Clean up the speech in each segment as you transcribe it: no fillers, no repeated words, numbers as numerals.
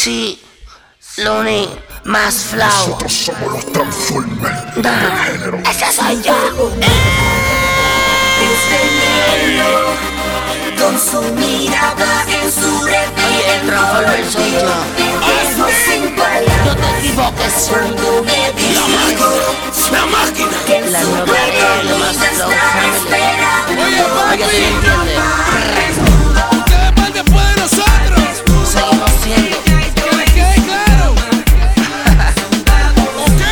Sí, Looney, más flow. Nosotros somos los Transformers del género. Ese soy yo. Con su mirada ensurece. Oye, el Transformer soy yo. Eso sin palabras. No te equivoques. Cuando me dijo La máquina. que en La su nueva cuerpo era de más vida flow estaba family. esperando. Oye, Oye, ¿sí me entiendes? Ustedes van después de nosotros. Seguimos siendo. Que les quede claro. Ok.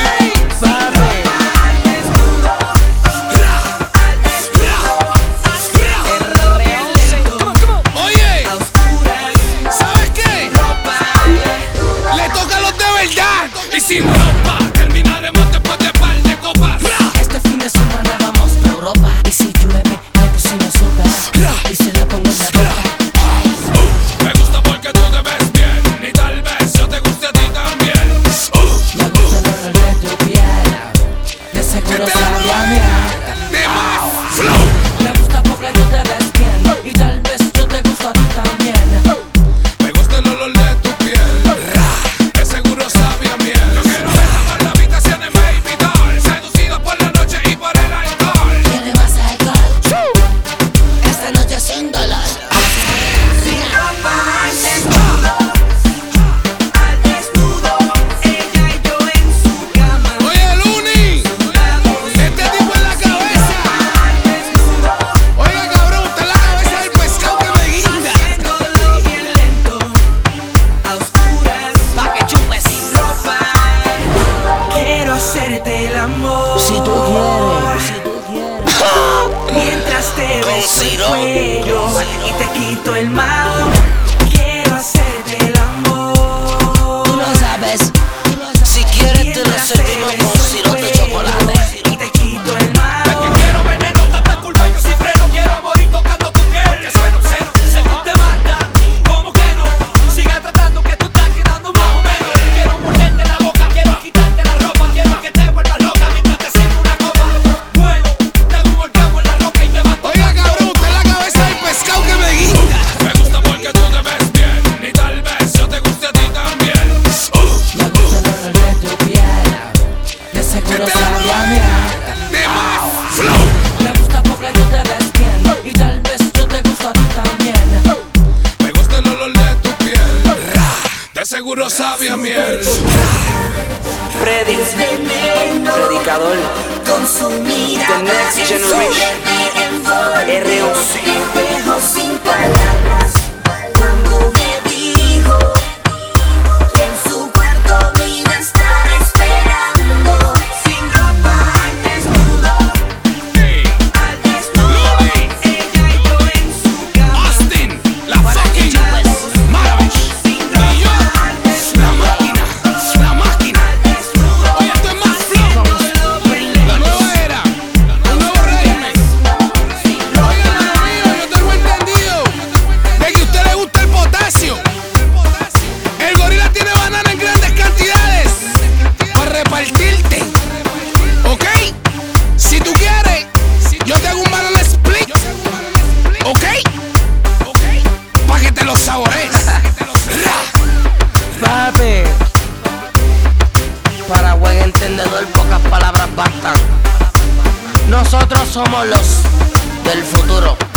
Oye, ¿sabes qué? Le toca a los de verdad. Y sin ropa terminaremos después de par de copas. Este fin de semana vamos a Europa. Y si llueve, me cocino sopa. Y se la pongo en la boca. Me gusta porque tú te ves bien. Y tal vez yo te guste a ti también. Me gusta el olor de tu piel. De seguro sabe a miel. De más flow. Me gusta porque tú te ves bien. Y tal vez yo te gusto a ti también. Me gusta el olor de tu piel. De seguro sabe a miel. Yo quiero ver todas las habitaciones, baby doll. Seducido por la noche y por el alcohol. ¿Quiere más alcohol? Esta noche sin dolor. Sin ropa, al desnudo. Al desnudo. Ella y yo en su cama. Oye, Looney, este tipo en la cabeza. Oiga, cabrón, usted en la cabeza del pescado que me guinda. Haciéndolo bien lento. A oscuras. Pa' que chupes. Sin ropa. Quiero hacerte el amor. Si tú quieres. Mientras te beso el Ciro. cuello y te quito el mal. Quiero hacerte el amor. Tú lo sabes. Si quieres te lo servimos con sirope de chocolate. Y te quito el mal. Quiero veneno, tanta culpa, yo sin freno. Quiero morir tocando tu piel. Que sueno cero, según te manda. ¿Cómo que no? Siga tratando que tú estás quedando más o menos. Quiero morderte la boca, quiero quitarte la ropa. Quiero que te vuelvas loca mientras te sirvo una copa. Fuego, tengo un volcán en la roca y te mato. Oiga, cabrón, usted en la cabeza del pescado que me guinda. Me gusta porque tú te ves bien. Y tal vez yo te guste a ti también. Me gusta el olor de tu piel. De seguro sabe a miel. De más flow. Me gusta porque tú te ves bien. Y tal vez yo te gusto a ti también. Me gusta el olor de tu piel. De seguro sabe a miel. Predicador con su mirada The next generation. R.O.C. sin palabras. Cuando me dijo que en su cuarto vida estaba esperando. Sin ropa, al desnudo. Al desnudo. Ella y yo en su cama. Austin, la fucking Maravish. Y yo, la máquina, la máquina. Oye, esto es más flow. La nueva era, el nuevo régimen. Oye, hermano mío, yo tengo entendido de que a usted le gusta el potasio. El gorila tiene banana en grandes cantidades para repartirte. ¿Ok? Si tú quieres, yo te hago un banana split. ¿Ok? Pa' que te lo saborees. Papi. Para buen entendedor, pocas palabras bastan. Nosotros somos los del futuro.